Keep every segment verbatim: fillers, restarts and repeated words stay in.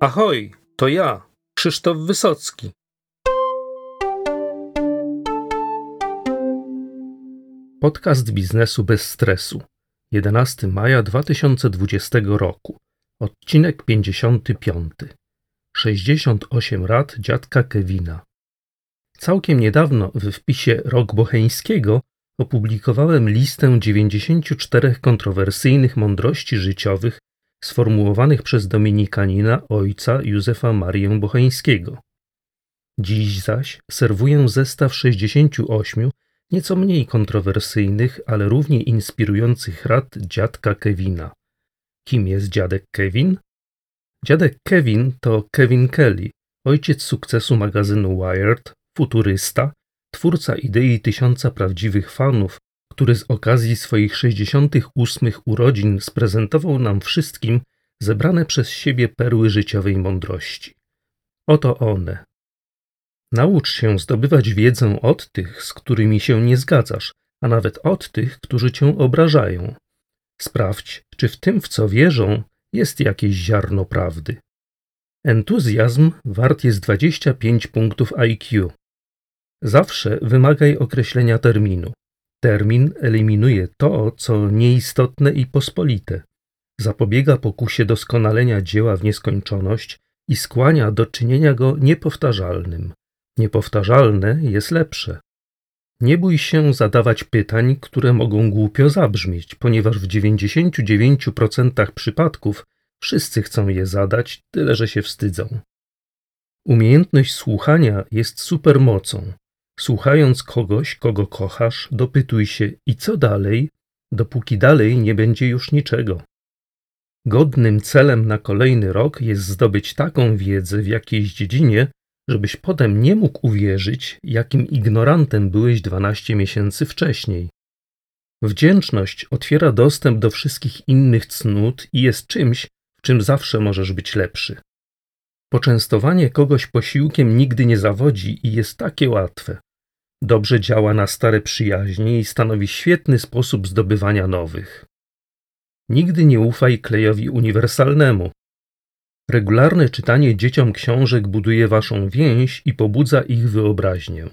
Ahoj, to ja, Krzysztof Wysocki. Podcast biznesu bez stresu. jedenastego maja dwa tysiące dwudziestego roku. Odcinek pięćdziesiąty piąty. sześćdziesiąt osiem rad dziadka Kevina. Całkiem niedawno w wpisie Rok Bocheńskiego opublikowałem listę dziewięćdziesięciu czterech kontrowersyjnych mądrości życiowych sformułowanych przez dominikanina ojca Józefa Marię Bocheńskiego. Dziś zaś serwuję zestaw sześćdziesięciu ośmiu nieco mniej kontrowersyjnych, ale równie inspirujących rad dziadka Kevina. Kim jest dziadek Kevin? Dziadek Kevin to Kevin Kelly, ojciec sukcesu magazynu Wired, futurysta, twórca idei tysiąca prawdziwych fanów, który z okazji swoich sześćdziesiątych ósmych urodzin sprezentował nam wszystkim zebrane przez siebie perły życiowej mądrości. Oto one. Naucz się zdobywać wiedzę od tych, z którymi się nie zgadzasz, a nawet od tych, którzy cię obrażają. Sprawdź, czy w tym, w co wierzą, jest jakieś ziarno prawdy. Entuzjazm wart jest dwadzieścia pięć punktów I Q. Zawsze wymagaj określenia terminu. Termin eliminuje to, co nieistotne i pospolite. Zapobiega pokusie doskonalenia dzieła w nieskończoność i skłania do czynienia go niepowtarzalnym. Niepowtarzalne jest lepsze. Nie bój się zadawać pytań, które mogą głupio zabrzmieć, ponieważ w dziewięćdziesięciu dziewięciu procentach przypadków wszyscy chcą je zadać, tyle że się wstydzą. Umiejętność słuchania jest supermocą. Słuchając kogoś, kogo kochasz, dopytuj się i co dalej, dopóki dalej nie będzie już niczego. Godnym celem na kolejny rok jest zdobyć taką wiedzę w jakiejś dziedzinie, żebyś potem nie mógł uwierzyć, jakim ignorantem byłeś dwanaście miesięcy wcześniej. Wdzięczność otwiera dostęp do wszystkich innych cnót i jest czymś, w czym zawsze możesz być lepszy. Poczęstowanie kogoś posiłkiem nigdy nie zawodzi i jest takie łatwe. Dobrze działa na stare przyjaźnie i stanowi świetny sposób zdobywania nowych. Nigdy nie ufaj klejowi uniwersalnemu. Regularne czytanie dzieciom książek buduje waszą więź i pobudza ich wyobraźnię.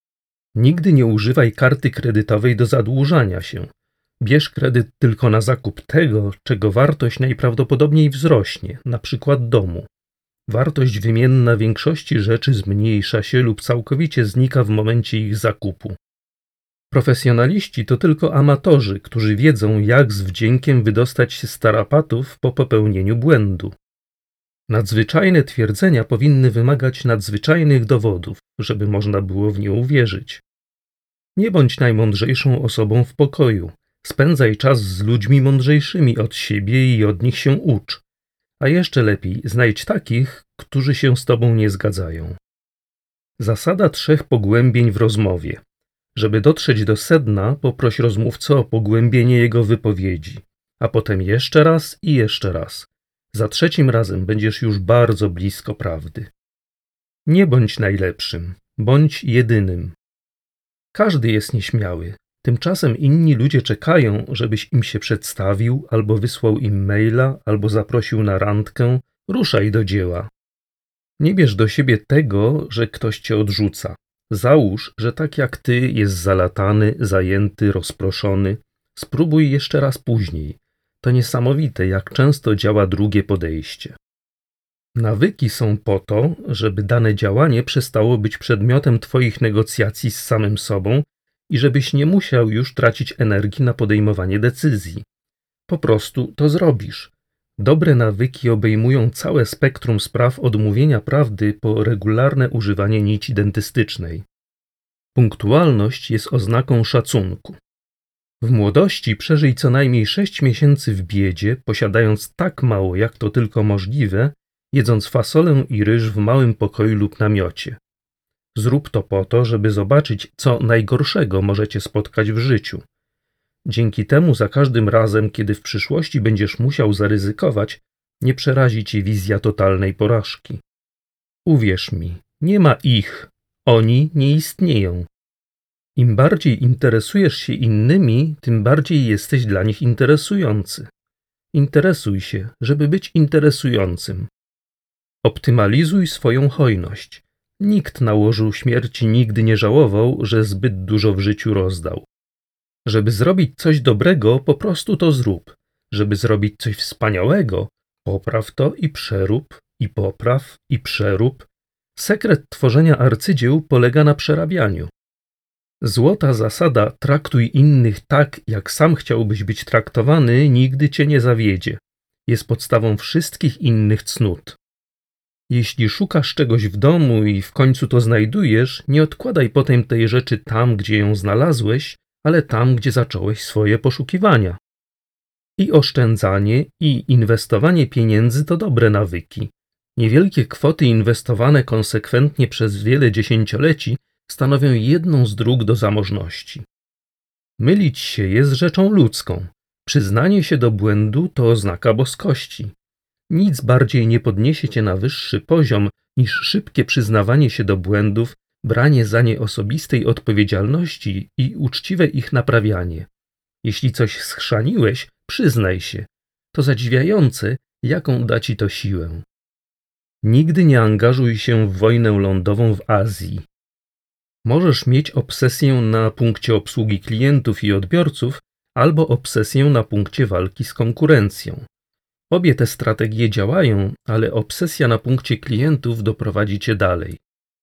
Nigdy nie używaj karty kredytowej do zadłużania się. Bierz kredyt tylko na zakup tego, czego wartość najprawdopodobniej wzrośnie, na przykład domu. Wartość wymienna większości rzeczy zmniejsza się lub całkowicie znika w momencie ich zakupu. Profesjonaliści to tylko amatorzy, którzy wiedzą, jak z wdziękiem wydostać się z tarapatów po popełnieniu błędu. Nadzwyczajne twierdzenia powinny wymagać nadzwyczajnych dowodów, żeby można było w nie uwierzyć. Nie bądź najmądrzejszą osobą w pokoju. Spędzaj czas z ludźmi mądrzejszymi od siebie i od nich się ucz. A jeszcze lepiej, znajdź takich, którzy się z tobą nie zgadzają. Zasada trzech pogłębień w rozmowie. Żeby dotrzeć do sedna, poproś rozmówcę o pogłębienie jego wypowiedzi, a potem jeszcze raz i jeszcze raz. Za trzecim razem będziesz już bardzo blisko prawdy. Nie bądź najlepszym, bądź jedynym. Każdy jest nieśmiały. Tymczasem inni ludzie czekają, żebyś im się przedstawił, albo wysłał im maila, albo zaprosił na randkę. Ruszaj do dzieła. Nie bierz do siebie tego, że ktoś cię odrzuca. Załóż, że tak jak ty jest zalatany, zajęty, rozproszony. Spróbuj jeszcze raz później. To niesamowite, jak często działa drugie podejście. Nawyki są po to, żeby dane działanie przestało być przedmiotem twoich negocjacji z samym sobą i żebyś nie musiał już tracić energii na podejmowanie decyzji. Po prostu to zrobisz. Dobre nawyki obejmują całe spektrum spraw od mówienia prawdy po regularne używanie nici dentystycznej. Punktualność jest oznaką szacunku. W młodości przeżyj co najmniej sześć miesięcy w biedzie, posiadając tak mało, jak to tylko możliwe, jedząc fasolę i ryż w małym pokoju lub namiocie. Zrób to po to, żeby zobaczyć, co najgorszego możecie spotkać w życiu. Dzięki temu za każdym razem, kiedy w przyszłości będziesz musiał zaryzykować, nie przerazi cię wizja totalnej porażki. Uwierz mi, nie ma ich, oni nie istnieją. Im bardziej interesujesz się innymi, tym bardziej jesteś dla nich interesujący. Interesuj się, żeby być interesującym. Optymalizuj swoją hojność. Nikt na łożu śmierci nigdy nie żałował, że zbyt dużo w życiu rozdał. Żeby zrobić coś dobrego, po prostu to zrób. Żeby zrobić coś wspaniałego, popraw to i przerób, i popraw, i przerób. Sekret tworzenia arcydzieł polega na przerabianiu. Złota zasada traktuj innych tak, jak sam chciałbyś być traktowany, nigdy cię nie zawiedzie. Jest podstawą wszystkich innych cnót. Jeśli szukasz czegoś w domu i w końcu to znajdujesz, nie odkładaj potem tej rzeczy tam, gdzie ją znalazłeś, ale tam, gdzie zacząłeś swoje poszukiwania. I oszczędzanie, i inwestowanie pieniędzy to dobre nawyki. Niewielkie kwoty inwestowane konsekwentnie przez wiele dziesięcioleci stanowią jedną z dróg do zamożności. Mylić się jest rzeczą ludzką. Przyznanie się do błędu to oznaka boskości. Nic bardziej nie podniesie cię na wyższy poziom niż szybkie przyznawanie się do błędów, branie za nie osobistej odpowiedzialności i uczciwe ich naprawianie. Jeśli coś schrzaniłeś, przyznaj się. To zadziwiające, jaką da ci to siłę. Nigdy nie angażuj się w wojnę lądową w Azji. Możesz mieć obsesję na punkcie obsługi klientów i odbiorców, albo obsesję na punkcie walki z konkurencją. Obie te strategie działają, ale obsesja na punkcie klientów doprowadzi cię dalej.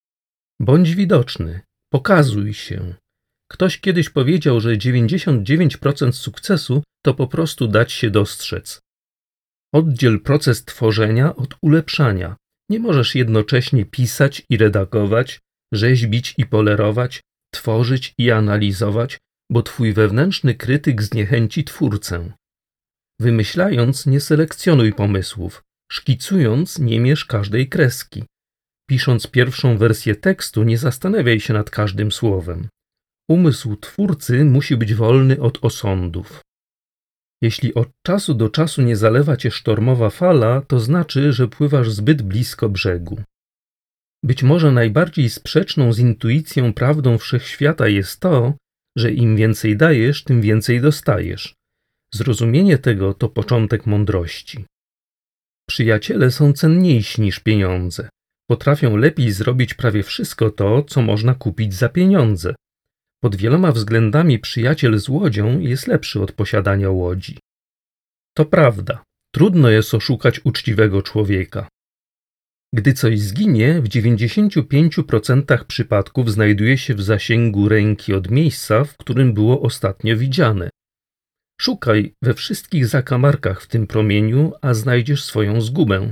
Bądź widoczny, pokazuj się. Ktoś kiedyś powiedział, że dziewięćdziesiąt dziewięć procent sukcesu to po prostu dać się dostrzec. Oddziel proces tworzenia od ulepszania. Nie możesz jednocześnie pisać i redagować, rzeźbić i polerować, tworzyć i analizować, bo twój wewnętrzny krytyk zniechęci twórcę. Wymyślając, nie selekcjonuj pomysłów. Szkicując, nie mierz każdej kreski. Pisząc pierwszą wersję tekstu, nie zastanawiaj się nad każdym słowem. Umysł twórcy musi być wolny od osądów. Jeśli od czasu do czasu nie zalewa cię sztormowa fala, to znaczy, że pływasz zbyt blisko brzegu. Być może najbardziej sprzeczną z intuicją prawdą wszechświata jest to, że im więcej dajesz, tym więcej dostajesz. Zrozumienie tego to początek mądrości. Przyjaciele są cenniejsi niż pieniądze. Potrafią lepiej zrobić prawie wszystko to, co można kupić za pieniądze. Pod wieloma względami przyjaciel z łodzią jest lepszy od posiadania łodzi. To prawda, trudno jest oszukać uczciwego człowieka. Gdy coś zginie, w dziewięćdziesięciu pięciu procentach przypadków znajduje się w zasięgu ręki od miejsca, w którym było ostatnio widziane. Szukaj we wszystkich zakamarkach w tym promieniu, a znajdziesz swoją zgubę.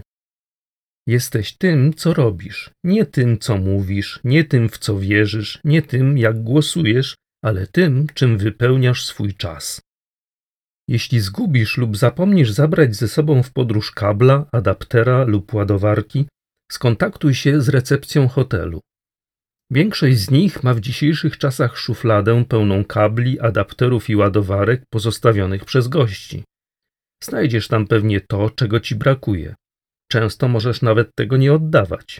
Jesteś tym, co robisz, nie tym, co mówisz, nie tym, w co wierzysz, nie tym, jak głosujesz, ale tym, czym wypełniasz swój czas. Jeśli zgubisz lub zapomnisz zabrać ze sobą w podróż kabla, adaptera lub ładowarki, skontaktuj się z recepcją hotelu. Większość z nich ma w dzisiejszych czasach szufladę pełną kabli, adapterów i ładowarek pozostawionych przez gości. Znajdziesz tam pewnie to, czego ci brakuje. Często możesz nawet tego nie oddawać.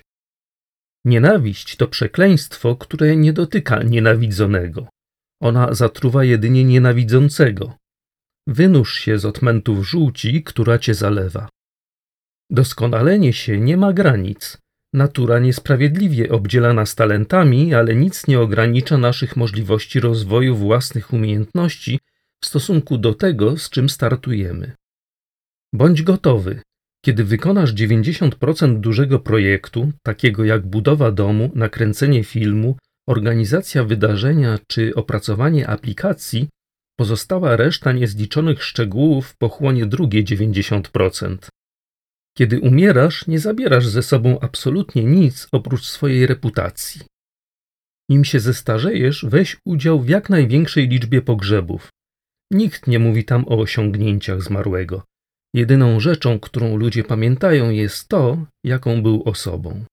Nienawiść to przekleństwo, które nie dotyka nienawidzonego. Ona zatruwa jedynie nienawidzącego. Wynurz się z odmętów żółci, która cię zalewa. Doskonalenie się nie ma granic. Natura niesprawiedliwie obdziela nas talentami, ale nic nie ogranicza naszych możliwości rozwoju własnych umiejętności w stosunku do tego, z czym startujemy. Bądź gotowy. Kiedy wykonasz dziewięćdziesiąt procent dużego projektu, takiego jak budowa domu, nakręcenie filmu, organizacja wydarzenia czy opracowanie aplikacji, pozostała reszta niezliczonych szczegółów pochłonie drugie dziewięćdziesiąt procent. Kiedy umierasz, nie zabierasz ze sobą absolutnie nic oprócz swojej reputacji. Nim się zestarzejesz, weź udział w jak największej liczbie pogrzebów. Nikt nie mówi tam o osiągnięciach zmarłego. Jedyną rzeczą, którą ludzie pamiętają, jest to, jaką był osobą.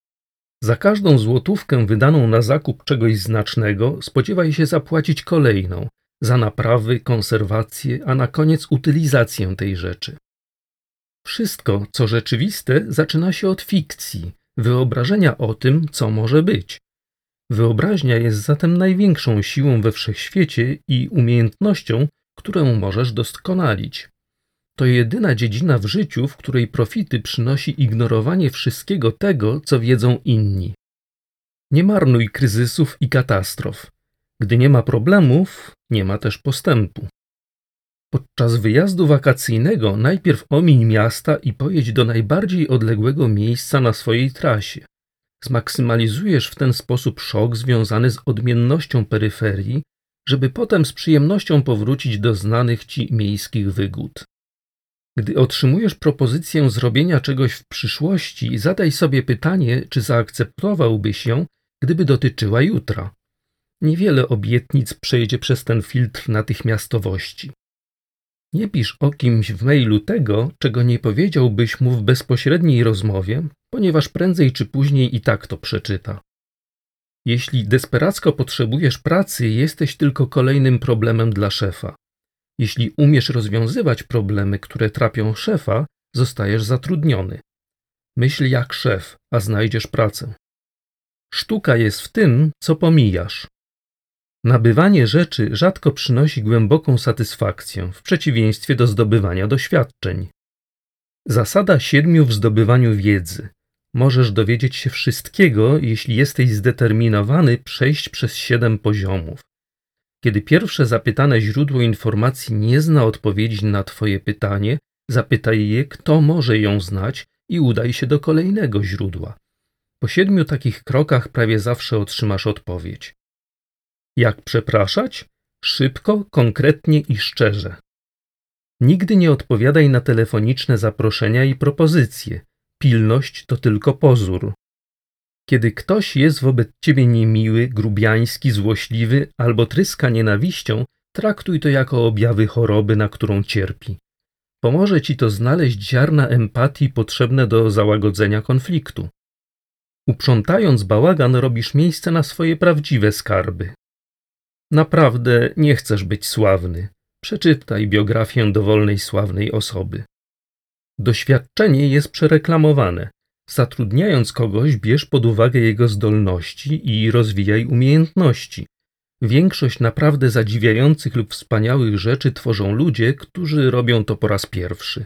Za każdą złotówkę wydaną na zakup czegoś znacznego spodziewaj się zapłacić kolejną, za naprawy, konserwację, a na koniec utylizację tej rzeczy. Wszystko, co rzeczywiste, zaczyna się od fikcji, wyobrażenia o tym, co może być. Wyobraźnia jest zatem największą siłą we wszechświecie i umiejętnością, którą możesz doskonalić. To jedyna dziedzina w życiu, w której profity przynosi ignorowanie wszystkiego tego, co wiedzą inni. Nie marnuj kryzysów i katastrof. Gdy nie ma problemów, nie ma też postępu. Podczas wyjazdu wakacyjnego najpierw omiń miasta i pojedź do najbardziej odległego miejsca na swojej trasie. Zmaksymalizujesz w ten sposób szok związany z odmiennością peryferii, żeby potem z przyjemnością powrócić do znanych ci miejskich wygód. Gdy otrzymujesz propozycję zrobienia czegoś w przyszłości, zadaj sobie pytanie, czy zaakceptowałbyś ją, gdyby dotyczyła jutra. Niewiele obietnic przejdzie przez ten filtr natychmiastowości. Nie pisz o kimś w mailu tego, czego nie powiedziałbyś mu w bezpośredniej rozmowie, ponieważ prędzej czy później i tak to przeczyta. Jeśli desperacko potrzebujesz pracy, jesteś tylko kolejnym problemem dla szefa. Jeśli umiesz rozwiązywać problemy, które trapią szefa, zostajesz zatrudniony. Myśl jak szef, a znajdziesz pracę. Sztuka jest w tym, co pomijasz. Nabywanie rzeczy rzadko przynosi głęboką satysfakcję, w przeciwieństwie do zdobywania doświadczeń. Zasada siedmiu w zdobywaniu wiedzy. Możesz dowiedzieć się wszystkiego, jeśli jesteś zdeterminowany przejść przez siedem poziomów. Kiedy pierwsze zapytane źródło informacji nie zna odpowiedzi na twoje pytanie, zapytaj je, kto może ją znać i udaj się do kolejnego źródła. Po siedmiu takich krokach prawie zawsze otrzymasz odpowiedź. Jak przepraszać? Szybko, konkretnie i szczerze. Nigdy nie odpowiadaj na telefoniczne zaproszenia i propozycje. Pilność to tylko pozór. Kiedy ktoś jest wobec ciebie niemiły, grubiański, złośliwy albo tryska nienawiścią, traktuj to jako objawy choroby, na którą cierpi. Pomoże ci to znaleźć ziarna empatii potrzebne do załagodzenia konfliktu. Uprzątając bałagan, robisz miejsce na swoje prawdziwe skarby. Naprawdę nie chcesz być sławny. Przeczytaj biografię dowolnej sławnej osoby. Doświadczenie jest przereklamowane. Zatrudniając kogoś, bierz pod uwagę jego zdolności i rozwijaj umiejętności. Większość naprawdę zadziwiających lub wspaniałych rzeczy tworzą ludzie, którzy robią to po raz pierwszy.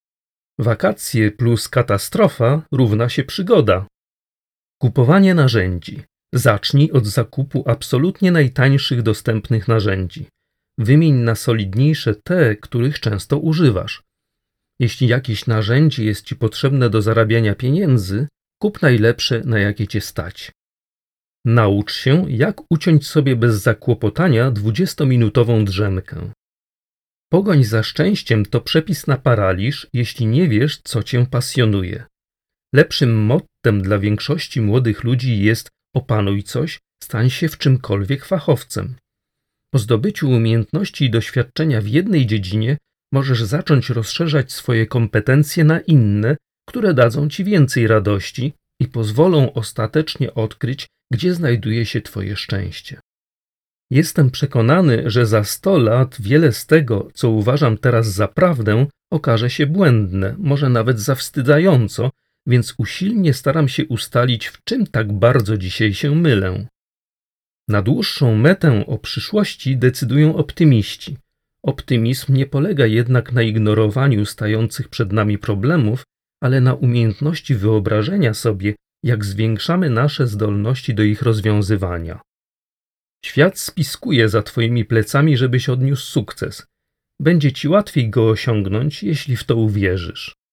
Wakacje plus katastrofa równa się przygoda. Kupowanie narzędzi. Zacznij od zakupu absolutnie najtańszych dostępnych narzędzi. Wymień na solidniejsze te, których często używasz. Jeśli jakieś narzędzie jest ci potrzebne do zarabiania pieniędzy, kup najlepsze, na jakie cię stać. Naucz się, jak uciąć sobie bez zakłopotania dwudziestominutową drzemkę. Pogoń za szczęściem to przepis na paraliż, jeśli nie wiesz, co cię pasjonuje. Lepszym mottem dla większości młodych ludzi jest opanuj coś, stań się w czymkolwiek fachowcem. Po zdobyciu umiejętności i doświadczenia w jednej dziedzinie możesz zacząć rozszerzać swoje kompetencje na inne, które dadzą ci więcej radości i pozwolą ostatecznie odkryć, gdzie znajduje się twoje szczęście. Jestem przekonany, że za sto lat wiele z tego, co uważam teraz za prawdę, okaże się błędne, może nawet zawstydzająco, więc usilnie staram się ustalić, w czym tak bardzo dzisiaj się mylę. Na dłuższą metę o przyszłości decydują optymiści. Optymizm nie polega jednak na ignorowaniu stających przed nami problemów, ale na umiejętności wyobrażenia sobie, jak zwiększamy nasze zdolności do ich rozwiązywania. Świat spiskuje za twoimi plecami, żebyś odniósł sukces. Będzie ci łatwiej go osiągnąć, jeśli w to uwierzysz.